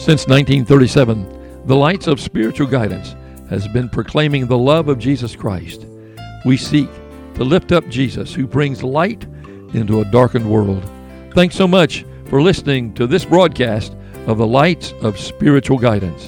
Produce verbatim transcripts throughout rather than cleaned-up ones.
Since nineteen thirty-seven, the Lights of Spiritual Guidance has been proclaiming the love of Jesus Christ. We seek to lift up Jesus, who brings light into a darkened world. Thanks so much for listening to this broadcast of the Lights of Spiritual Guidance.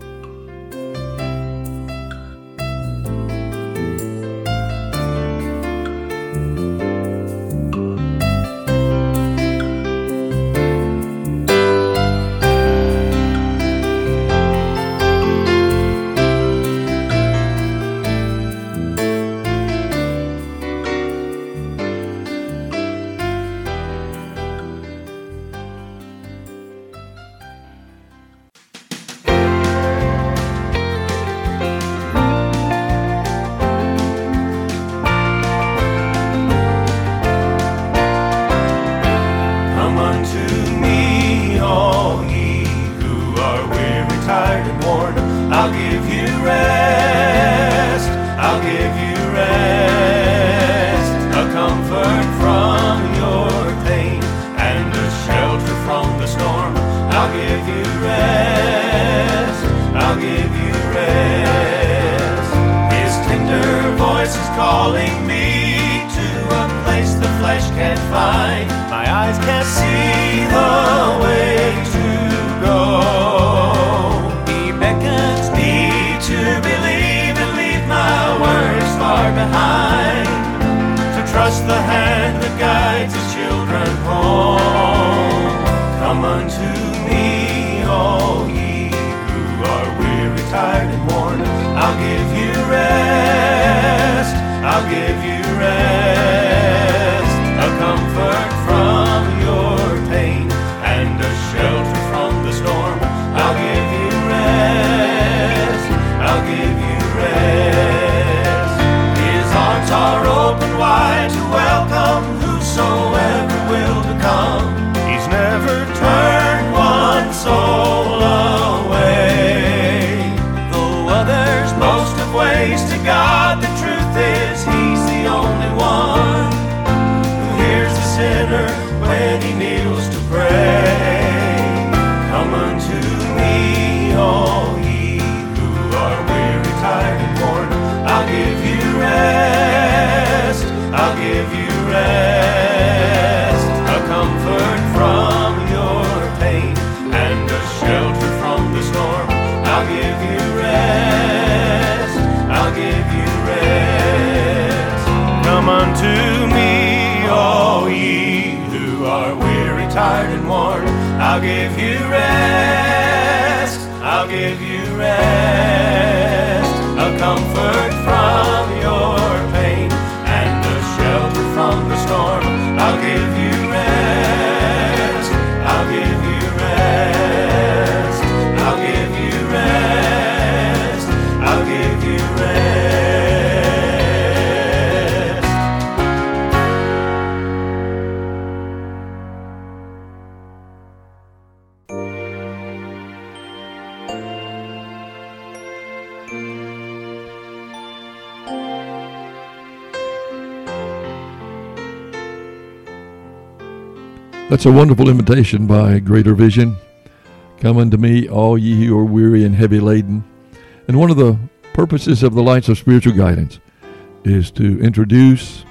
That's a wonderful invitation by Greater Vision. Come unto me, all ye who are weary and heavy laden. And one of the purposes of the Lights of Spiritual Guidance is to introduce,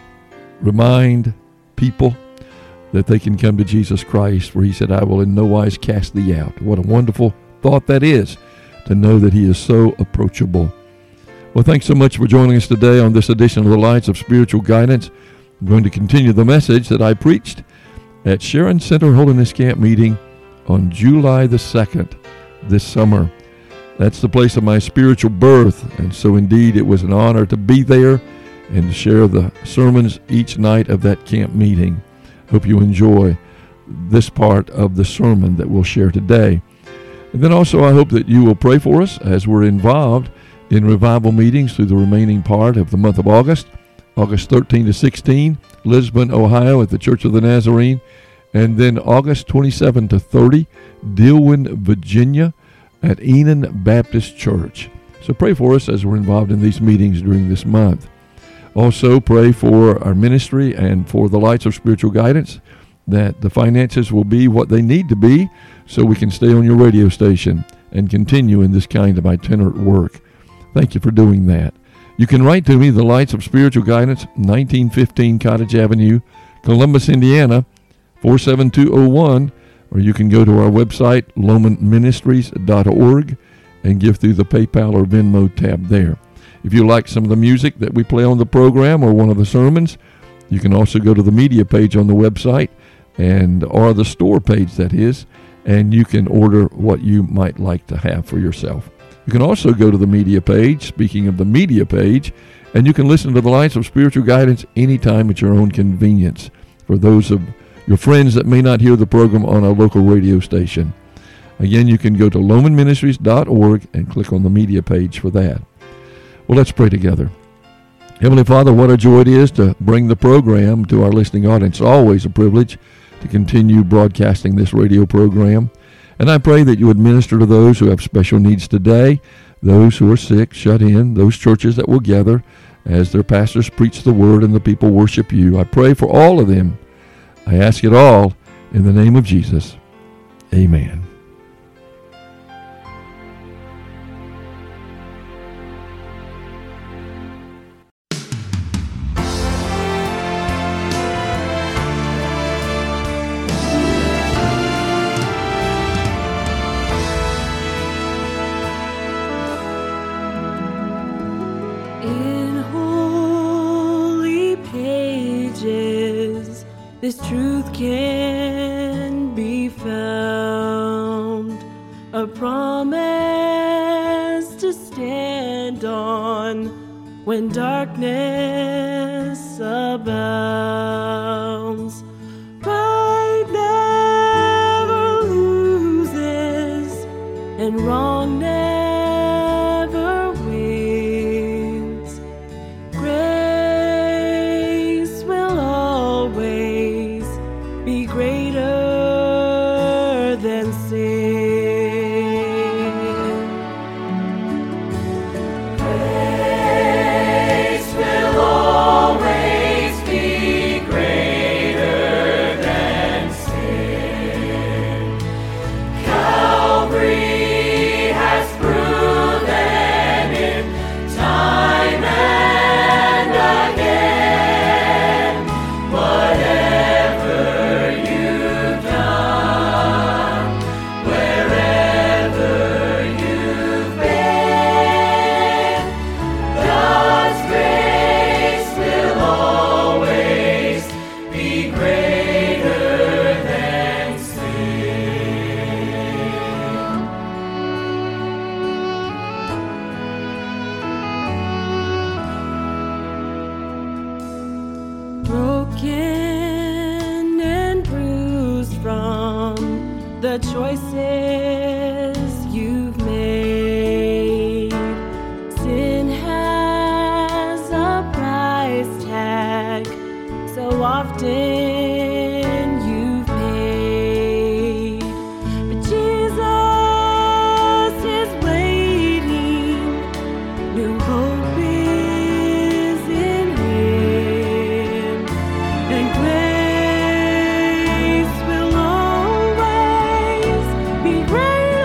remind people that they can come to Jesus Christ, for he said, I will in no wise cast thee out. What a wonderful thought that is, to know that he is so approachable. Well, thanks so much for joining us today on this edition of the Lights of Spiritual Guidance. I'm going to continue the message that I preached at Sharon Center Holiness Camp meeting on July the second this summer. That's the place of my spiritual birth, and so indeed it was an honor to be there and to share the sermons each night of that camp meeting. Hope you enjoy this part of the sermon that we'll share today. And then also I hope that you will pray for us as we're involved in revival meetings through the remaining part of the month of August. August thirteenth to sixteenth, Lisbon, Ohio at the Church of the Nazarene. And then August twenty-seventh to thirtieth, Dillwyn, Virginia at Enon Baptist Church. So pray for us as we're involved in these meetings during this month. Also pray for our ministry and for the Lights of Spiritual Guidance that the finances will be what they need to be so we can stay on your radio station and continue in this kind of itinerant work. Thank you for doing that. You can write to me, The Lights of Spiritual Guidance, nineteen fifteen Cottage Avenue, Columbus, Indiana, four seven two oh one, or you can go to our website, loman ministries dot org, and give through the PayPal or Venmo tab there. If you like some of the music that we play on the program or one of the sermons, you can also go to the media page on the website, and or the store page, that is, and you can order what you might like to have for yourself. You can also go to the media page, speaking of the media page, and you can listen to the Lights of Spiritual Guidance anytime at your own convenience, for those of your friends that may not hear the program on a local radio station. Again, you can go to loman ministries dot org and click on the media page for that. Well, let's pray together. Heavenly Father, what a joy it is to bring the program to our listening audience. It's always a privilege to continue broadcasting this radio program. And I pray that you would minister to those who have special needs today, those who are sick, shut in, those churches that will gather as their pastors preach the word and the people worship you. I pray for all of them. I ask it all in the name of Jesus. Amen. This truth can be found, a promise to stand on when darkness abounds. Right never loses, and wrong never wins. Grace will always be greater than sin. Grace will always be greater than sin. Calvary has proven it time and again. Whatever you've done, wherever you've been, God's grace will always be greater than sin. Broken and bruised from the choices you've made. Sin has a price tag, so often you've paid. But Jesus is waiting, new hope is in Him, and grace will always be greater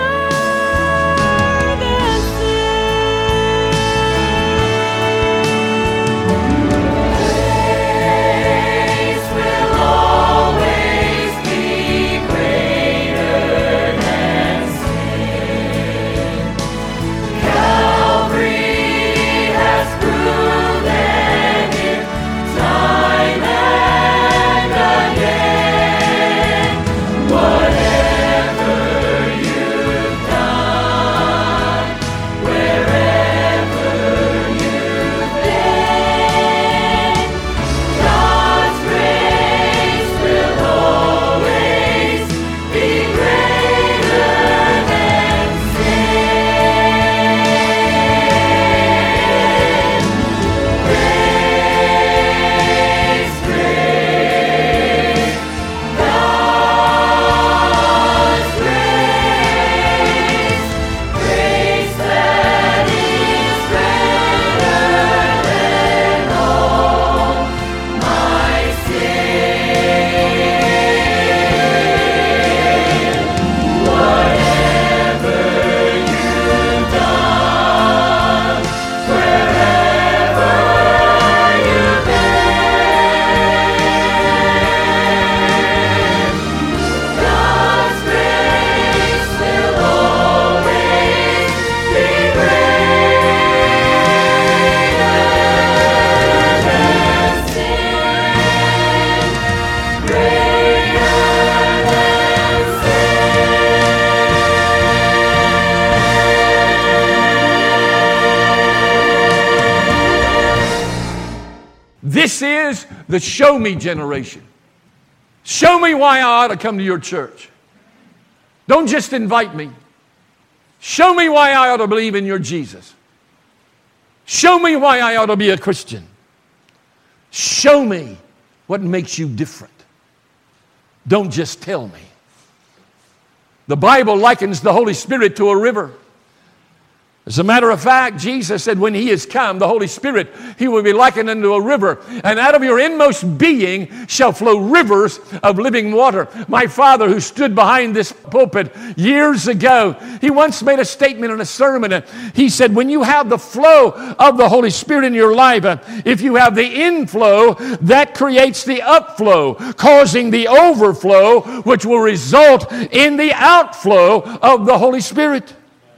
This is the show me generation. Show me why I ought to come to your church. Don't just invite me. Show me why I ought to believe in your Jesus. Show me why I ought to be a Christian. Show me what makes you different. Don't just tell me. The Bible likens the Holy Spirit to a river. As a matter of fact, Jesus said when He is come, the Holy Spirit, He will be likened unto a river. And out of your inmost being shall flow rivers of living water. My father, who stood behind this pulpit years ago, he once made a statement in a sermon. And he said, when you have the flow of the Holy Spirit in your life, uh, if you have the inflow, that creates the upflow, causing the overflow, which will result in the outflow of the Holy Spirit.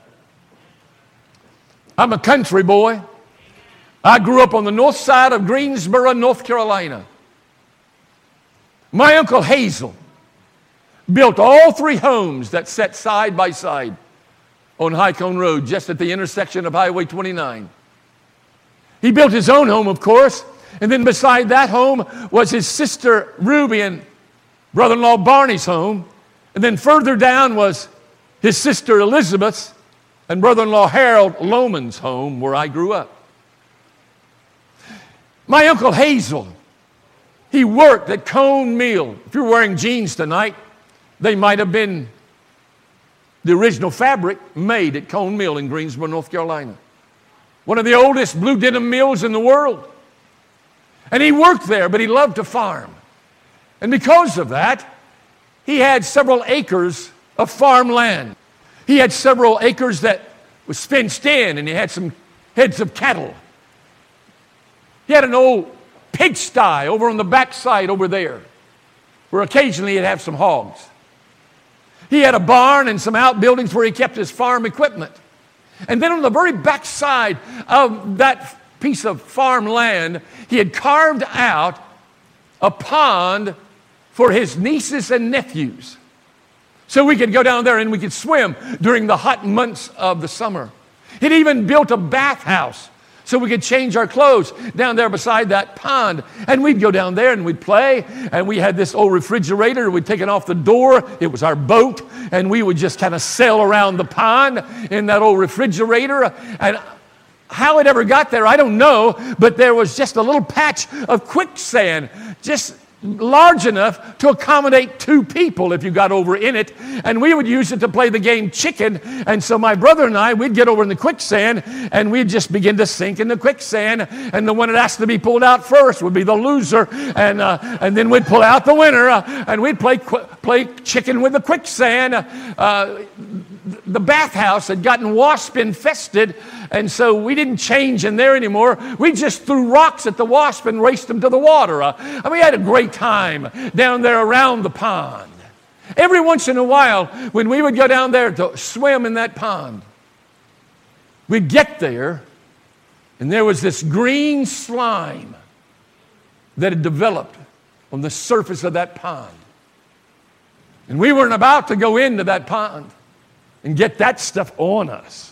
I'm a country boy. I grew up on the north side of Greensboro, North Carolina. My Uncle Hazel built all three homes that sat side by side on High Cone Road, just at the intersection of Highway twenty-nine. He built his own home, of course, and then beside that home was his sister Ruby and brother-in-law Barney's home. And then further down was his sister Elizabeth's and brother-in-law Harold Lohman's home, where I grew up. My Uncle Hazel, he worked at Cone Mill. If you're wearing jeans tonight, they might have been the original fabric made at Cone Mill in Greensboro, North Carolina. One of the oldest blue denim mills in the world. And he worked there, but he loved to farm. And because of that, he had several acres of farmland. He had several acres that was fenced in, and he had some heads of cattle. He had an old pigsty over on the backside over there, where occasionally he'd have some hogs. He had a barn and some outbuildings where he kept his farm equipment. And then on the very backside of that piece of farmland, he had carved out a pond for his nieces and nephews. So we could go down there and we could swim during the hot months of the summer. He'd even built a bathhouse so we could change our clothes down there beside that pond. And we'd go down there and we'd play. And we had this old refrigerator. We'd take it off the door. It was our boat. And we would just kind of sail around the pond in that old refrigerator. And how it ever got there, I don't know. But there was just a little patch of quicksand, just large enough to accommodate two people if you got over in it. And we would use it to play the game chicken. And so my brother and I, we'd get over in the quicksand and we'd just begin to sink in the quicksand. And the one that asked to be pulled out first would be the loser. And uh, and then we'd pull out the winner. Uh, and we'd play qu- play chicken with the quicksand. Uh, the bathhouse had gotten wasp infested. And so we didn't change in there anymore. We just threw rocks at the wasp and raced them to the water. Uh, and we had a great time down there around the pond. Every once in a while, when we would go down there to swim in that pond, we'd get there, and there was this green slime that had developed on the surface of that pond. And we weren't about to go into that pond and get that stuff on us.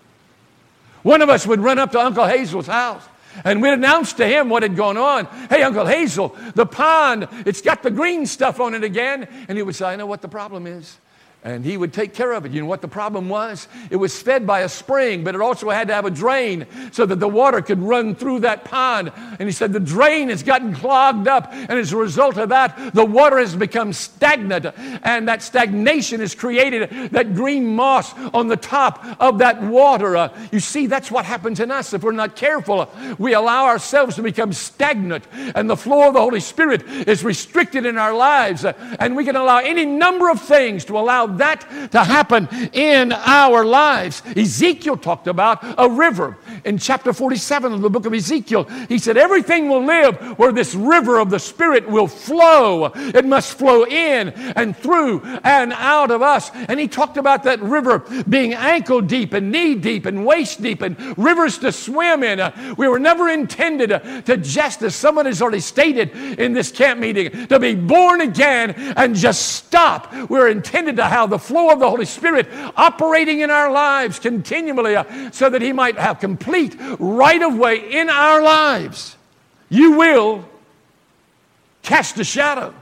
One of us would run up to Uncle Hazel's house, and we'd announce to him what had gone on. Hey, Uncle Hazel, the pond, it's got the green stuff on it again. And he would say, I know what the problem is. And he would take care of it. You know what the problem was? It was fed by a spring, but it also had to have a drain so that the water could run through that pond. And he said the drain has gotten clogged up, and as a result of that, the water has become stagnant. And that stagnation has created that green moss on the top of that water. Uh, you see, that's what happens in us if we're not careful. We allow ourselves to become stagnant, and the flow of the Holy Spirit is restricted in our lives. Uh, and we can allow any number of things to allow that to happen in our lives. Ezekiel talked about a river in chapter forty-seven of the book of Ezekiel. He said everything will live where this river of the Spirit will flow. It must flow in and through and out of us. And he talked about that river being ankle deep and knee deep and waist deep and rivers to swim in. Uh, we were never intended uh, to just, as someone has already stated in this camp meeting, to be born again and just stop. We're intended to have the flow of the Holy Spirit operating in our lives continually uh, so that he might have complete right of way in our lives. you will cast a shadow.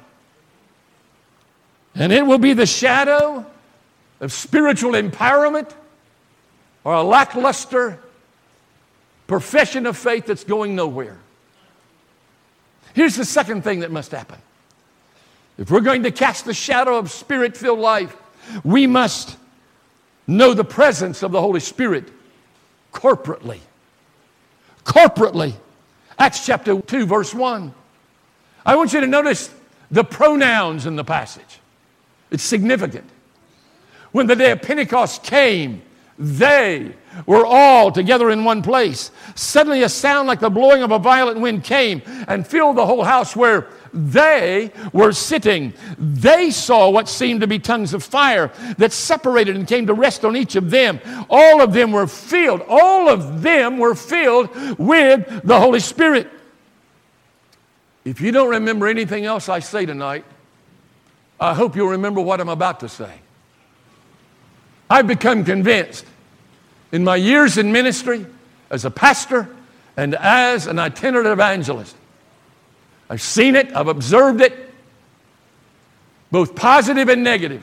And it will be the shadow of spiritual empowerment or a lackluster profession of faith that's going nowhere. Here's the second thing that must happen. If we're going to cast the shadow of Spirit-filled life, we must know the presence of the Holy Spirit corporately. Corporately. Acts chapter two, verse one. I want you to notice the pronouns in the passage. It's significant. When the day of Pentecost came, they were all together in one place. Suddenly a sound like the blowing of a violent wind came and filled the whole house where they were sitting. They saw what seemed to be tongues of fire that separated and came to rest on each of them. All of them were filled. All of them were filled with the Holy Spirit. If you don't remember anything else I say tonight, I hope you'll remember what I'm about to say. I've become convinced in my years in ministry as a pastor and as an itinerant evangelist. I've seen it, I've observed it, both positive and negative.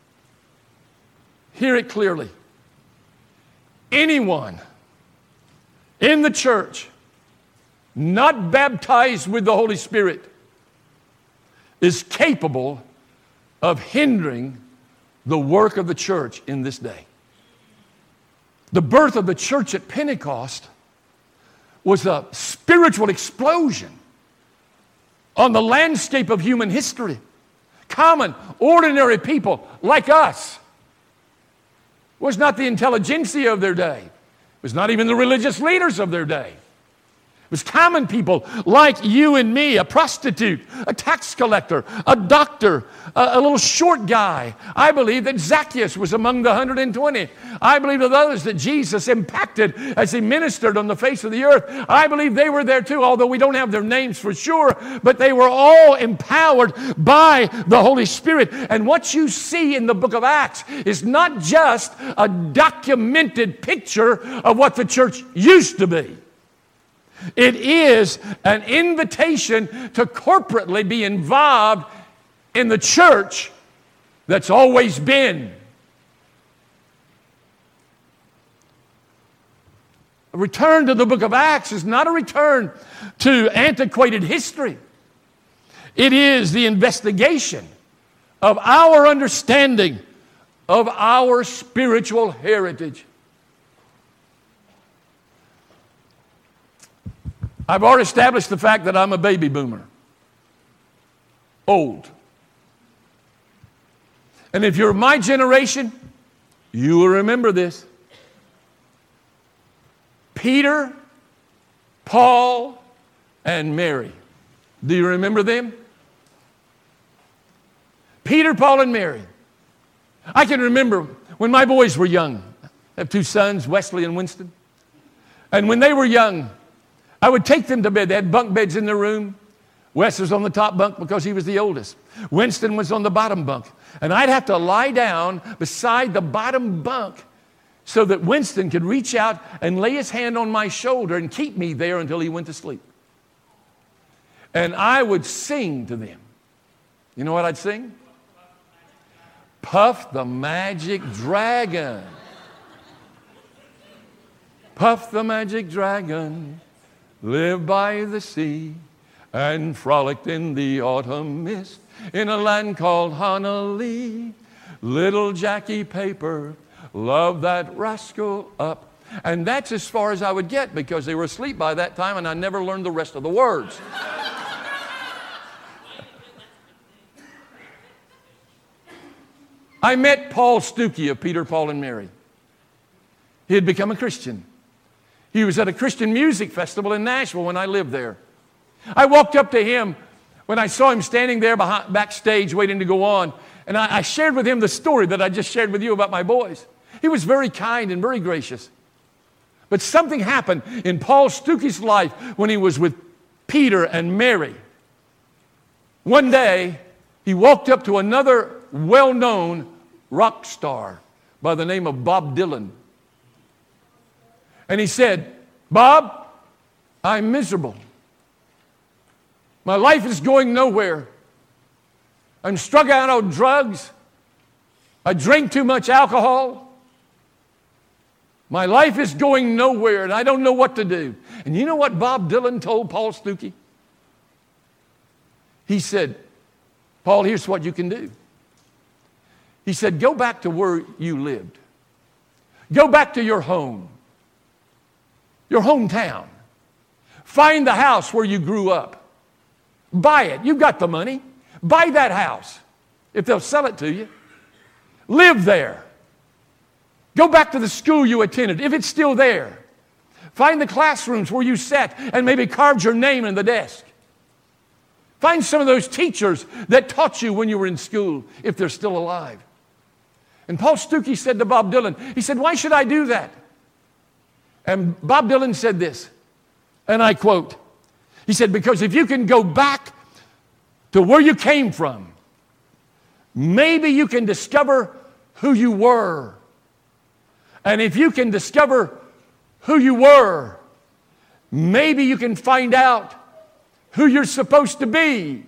Hear it clearly. Anyone in the church not baptized with the Holy Spirit is capable of hindering the work of the church in this day. The birth of the church at Pentecost was a spiritual explosion on the landscape of human history. Common, ordinary people like us. It was not the intelligentsia of their day. It was not even the religious leaders of their day. It was common people like you and me, a prostitute, a tax collector, a doctor, a, a little short guy. I believe that Zacchaeus was among the one hundred twenty. I believe that others that Jesus impacted as he ministered on the face of the earth. I believe they were there too, although we don't have their names for sure. But they were all empowered by the Holy Spirit. And what you see in the book of Acts is not just a documented picture of what the church used to be. It is an invitation to corporately be involved in the church that's always been. A return to the book of Acts is not a return to antiquated history. It is the investigation of our understanding of our spiritual heritage. I've already established the fact that I'm a baby boomer. Old. And if you're my generation, you will remember this. Peter, Paul, and Mary. Do you remember them? Peter, Paul, and Mary. I can remember when my boys were young. I have two sons, Wesley and Winston. And when they were young, I would take them to bed. They had bunk beds in their room. Wes was on the top bunk because he was the oldest. Winston was on the bottom bunk. And I'd have to lie down beside the bottom bunk so that Winston could reach out and lay his hand on my shoulder and keep me there until he went to sleep. And I would sing to them. You know what I'd sing? Puff the Magic Dragon. Puff the Magic Dragon. Lived by the sea and frolicked in the autumn mist in a land called Honolulu. Little Jackie Paper loved that rascal up. And that's as far as I would get because they were asleep by that time and I never learned the rest of the words. I met Paul Stuckey of Peter, Paul, and Mary. He had become a Christian. He was at a Christian music festival in Nashville when I lived there. I walked up to him when I saw him standing there behind, backstage waiting to go on, and I, I shared with him the story that I just shared with you about my boys. He was very kind and very gracious. But something happened in Paul Stuckey's life when he was with Peter and Mary. One day, he walked up to another well-known rock star by the name of Bob Dylan. And he said, Bob, I'm miserable. My life is going nowhere. I'm struck out on drugs. I drink too much alcohol. My life is going nowhere, and I don't know what to do. And you know what Bob Dylan told Paul Stuckey? He said, Paul, here's what you can do. He said, go back to where you lived. Go back to your home, your hometown. Find the house where you grew up. Buy it. You've got the money. Buy that house if they'll sell it to you. Live there. Go back to the school you attended, if it's still there. Find the classrooms where you sat and maybe carved your name in the desk. Find some of those teachers that taught you when you were in school, if they're still alive. And Paul Stuckey said to Bob Dylan, he said, why should I do that? And Bob Dylan said this, and I quote, he said, because if you can go back to where you came from, maybe you can discover who you were. And if you can discover who you were, maybe you can find out who you're supposed to be.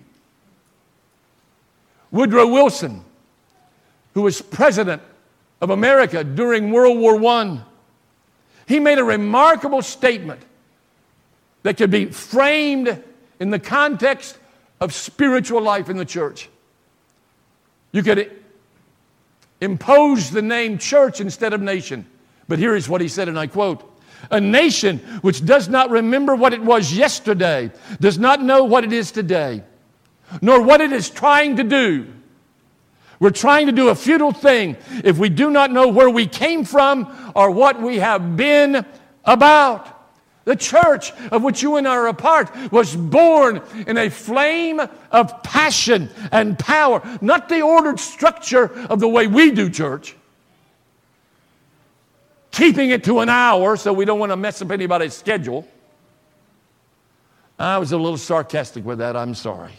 Woodrow Wilson, who was president of America during World War One, he made a remarkable statement that could be framed in the context of spiritual life in the church. You could impose the name church instead of nation. But here is what he said, and I quote, a nation which does not remember what it was yesterday, does not know what it is today, nor what it is trying to do. We're trying to do a futile thing if we do not know where we came from or what we have been about. The church of which you and I are a part was born in a flame of passion and power, not the ordered structure of the way we do church. Keeping it to an hour so we don't want to mess up anybody's schedule. I was a little sarcastic with that, I'm sorry.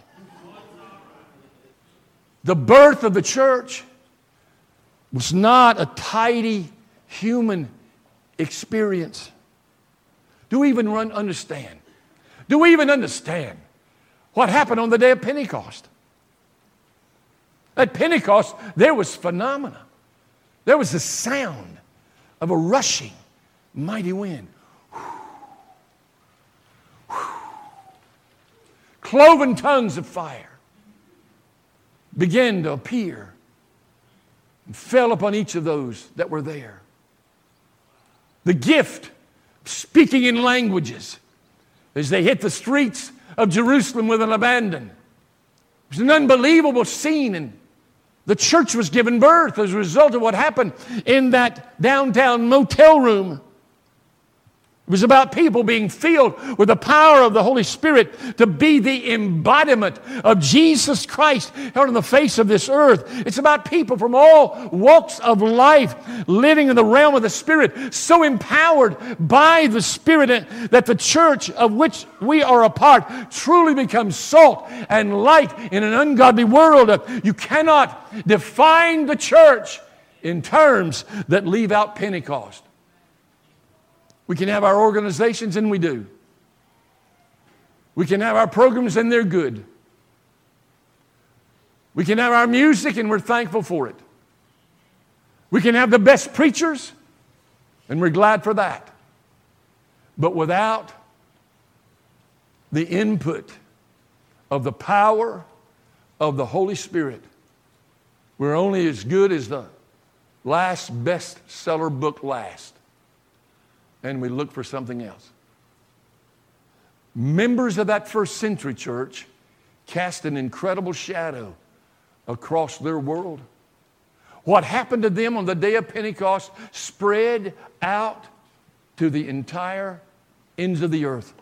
The birth of the church was not a tidy human experience. Do we even run, understand? Do we even understand what happened on the day of Pentecost? At Pentecost, there was phenomena. There was the sound of a rushing, mighty wind. Cloven tongues of fire began to appear and fell upon each of those that were there. The gift of speaking in languages as they hit the streets of Jerusalem with an abandon. It was an unbelievable scene, and the church was given birth as a result of what happened in that downtown motel room. It was about people being filled with the power of the Holy Spirit to be the embodiment of Jesus Christ out on the face of this earth. It's about people from all walks of life living in the realm of the Spirit, so empowered by the Spirit that the church of which we are a part truly becomes salt and light in an ungodly world. You cannot define the church in terms that leave out Pentecost. We can have our organizations, and we do. We can have our programs, and they're good. We can have our music, and we're thankful for it. We can have the best preachers, and we're glad for that. But without the input of the power of the Holy Spirit, we're only as good as the last bestseller book last. And we look for something else. Members of that first century church cast an incredible shadow across their world. What happened to them on the day of Pentecost spread out to the entire ends of the earth.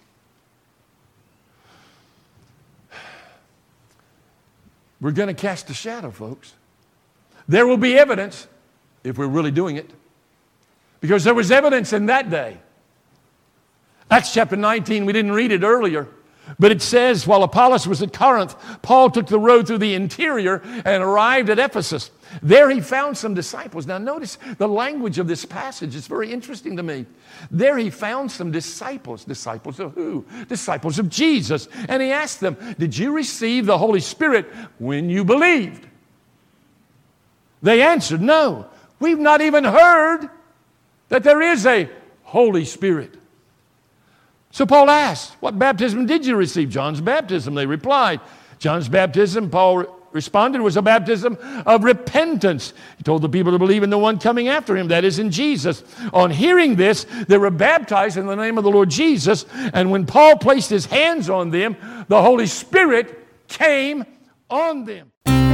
We're going to cast a shadow, folks. There will be evidence if we're really doing it. Because there was evidence in that day. Acts chapter nineteen, we didn't read it earlier, But it says, while Apollos was at Corinth, Paul took the road through the interior and arrived at Ephesus. There he found some disciples. Now notice the language of this passage. It's very interesting to me. There he found some disciples. Disciples of who? Disciples of Jesus. And he asked them, did you receive the Holy Spirit when you believed? They answered, no. We've not even heard that there is a Holy Spirit. So Paul asked, what baptism did you receive? John's baptism, they replied. John's baptism, Paul responded, was a baptism of repentance. He told the people to believe in the one coming after him, that is in Jesus. On hearing this, they were baptized in the name of the Lord Jesus, and when Paul placed his hands on them, the Holy Spirit came on them.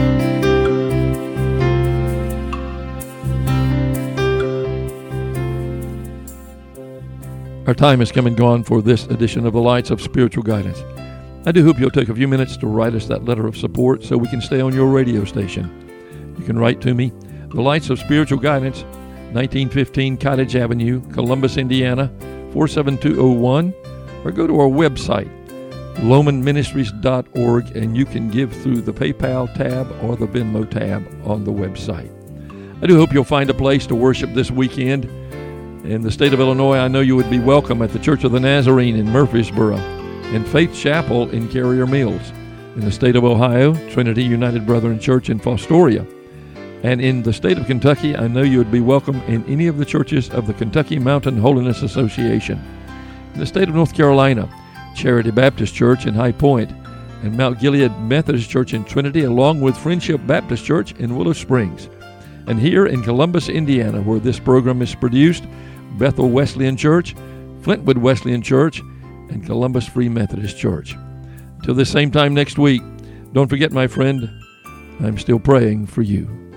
Our time has come and gone for this edition of the Lights of Spiritual Guidance. I do hope you'll take a few minutes to write us that letter of support so we can stay on your radio station. You can write to me, The Lights of Spiritual Guidance, nineteen fifteen Cottage Avenue, Columbus, Indiana, four seven two oh one, or go to our website, loman ministries dot org, and you can give through the PayPal tab or the Venmo tab on the website. I do hope you'll find a place to worship this weekend. In the state of Illinois, I know you would be welcome at the Church of the Nazarene in Murfreesboro and Faith Chapel in Carrier Mills. In the state of Ohio, Trinity United Brethren Church in Fostoria. And in the state of Kentucky, I know you would be welcome in any of the churches of the Kentucky Mountain Holiness Association. In the state of North Carolina, Charity Baptist Church in High Point and Mount Gilead Methodist Church in Trinity, along with Friendship Baptist Church in Willow Springs. And here in Columbus, Indiana, where this program is produced, Bethel Wesleyan Church, Flintwood Wesleyan Church, and Columbus Free Methodist Church. Till this same time next week, don't forget, my friend, I'm still praying for you.